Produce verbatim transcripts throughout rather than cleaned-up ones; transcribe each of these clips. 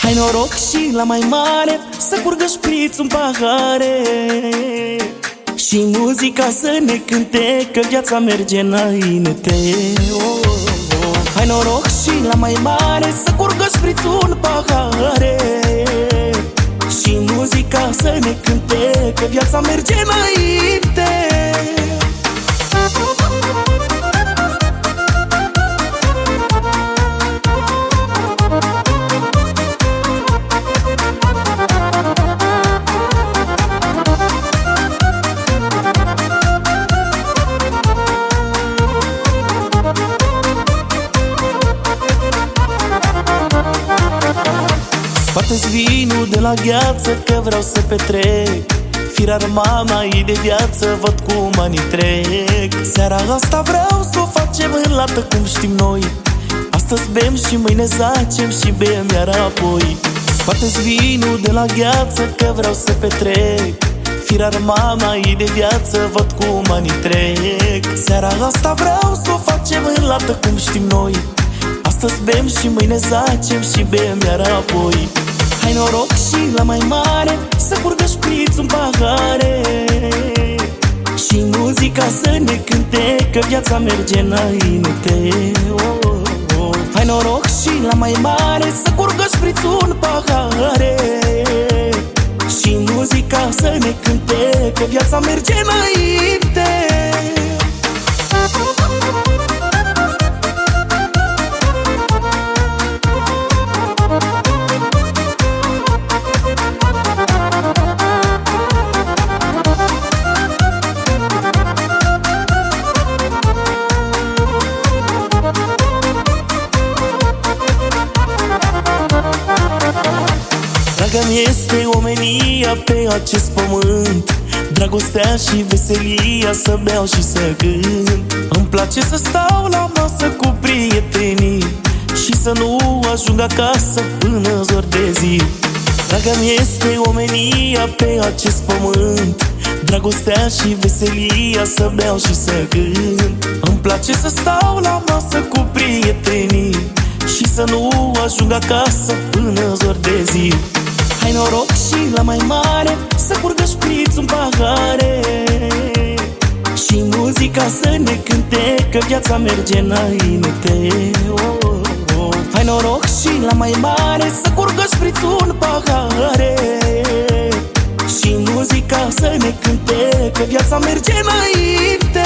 Hai noroc și la mai mare să curgă șpriț în pahare și muzica să ne cânte, că viața merge înainte. oh, oh, oh. Hai noroc și la mai mare să curgă șprițul în pahare și muzica să ne cânte, că viața merge înainte. Scoate-ți vinul de la gheață, că vreau să petrec. Firar mama-i de viață, văd cum anii trec. Seara asta vreau să o facem în lată cum știm noi. Astăzi bem și mâine zacem și bem iar apoi. Scoate-ți vinul de la gheață, că vreau să petrec. Firar mama-i de viață, văd cum anii trec. Seara asta vreau să o facem în lată cum știm noi. Astăzi bem și mâine zacem și bem iar apoi. Hai noroc și la mai mare să curgă șpriț în pahare și muzica să ne cânte, că viața merge înainte. oh, oh, oh. Hai noroc și la mai mare să curgă șprițul în pahare și muzica să ne cânte, că viața merge înainte. Draga-mi este omenia pe acest pământ, dragostea și veselia, să beau și să cânt. Îmi place să stau la masă cu prietenii și să nu ajung acasă până zor de zi. Draga-mi este omenia pe acest pământ, dragostea și veselia, să beau și să cânt. Îmi place să stau la masă cu prietenii și să nu ajung acasă până zor de zi. Hai noroc și la mai mare să curgă șpriț în pahare și muzica să ne cânte, că viața merge înainte. oh, oh, oh. Hai noroc și la mai mare să curgă șprițul în pahare și muzica să ne cânte, că viața merge înainte.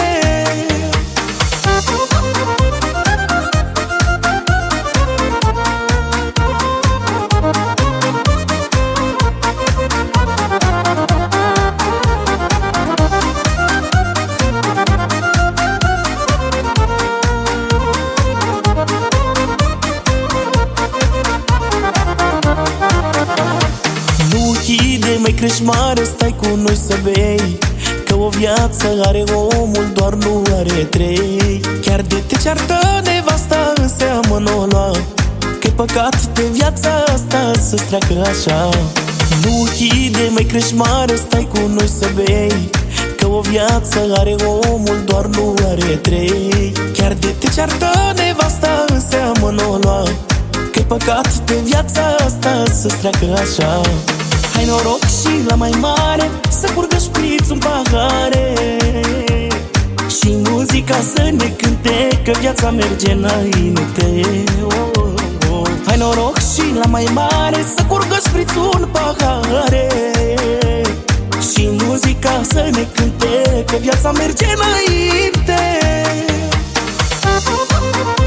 Mai crești mare, stai cu noi să bei, că o viață are omul, doar nu are trei. Chiar de te ceartă nevasta, înseamnă n-o lua, că-i păcat de viața asta să-ți treacă așa. Nu închide, mai crești mare, stai cu noi să bei, că o viață are omul, doar nu are trei. Chiar de te ceartă nevasta, înseamnă n-o lua, că-i păcat de viața asta să-ți treacă așa. Hai noroc și la mai mare să curgă șpriț în pahare și muzica să ne cânte, că viața merge înainte. oh, oh, oh. Hai noroc și la mai mare să curgă șprițul în pahare și muzica să ne cânte, că viața merge înainte.